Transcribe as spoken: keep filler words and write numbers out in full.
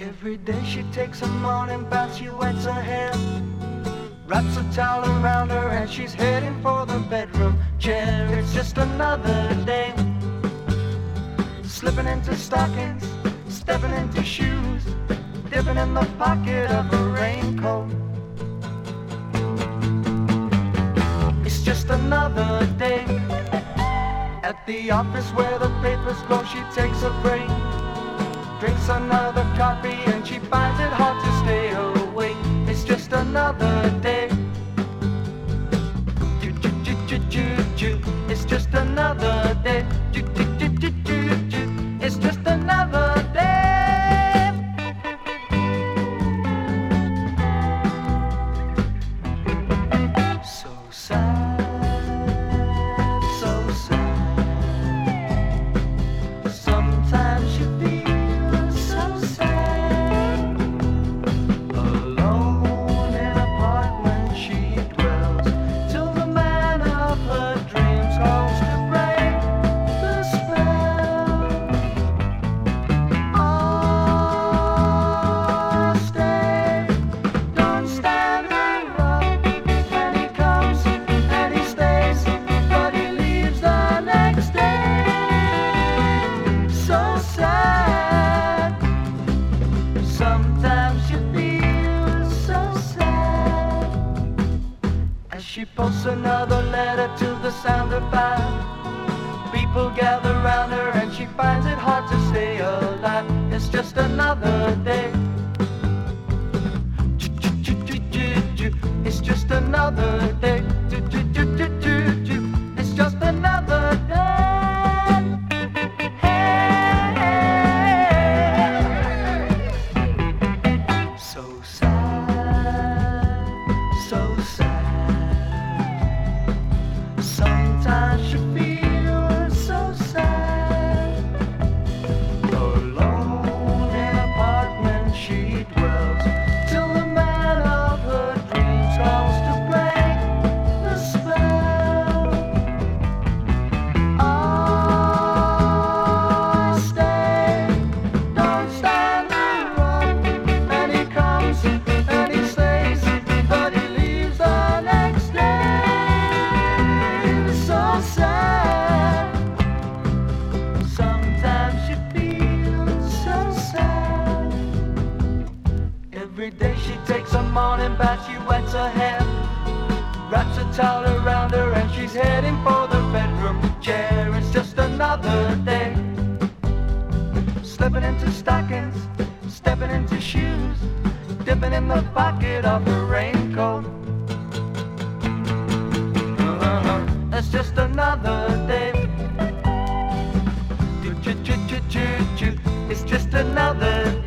Every day she takes a morning bath, she wets her hair, wraps a towel around her and she's heading for the bedroom chair. It's just another day, slipping into stockings, stepping into shoes, dipping in the pocket of a raincoat. It's just another day, at the office where the papers glow, she takes a break, drinks another coffee and she finds it hard to stay awake. It's just another day. Choo choo choo choo choo choo. It's just another day. Choo choo choo choo choo choo. It's just another day. So sad, so sad. Sometimes you feel she posts another letter to the sound of five. People gather round her and she finds it hard to stay alive. It's just another day. It's just another day. It's just another day. So sad, so sad. Sometimes she feels so sad. Alone in an apartment she dwells, till the man of her dreams comes to break the spell. I stay, don't stand around, and he comes and he stays, but he leaves the next day. Sad. Sometimes you feel so sad. Every day she takes a morning bath, she wets her hair, wraps a towel around her and she's heading for the bedroom chair. It's just another day, slipping into stockings, stepping into shoes, dipping in the pocket of her raincoat. It's just another day. It's just another day.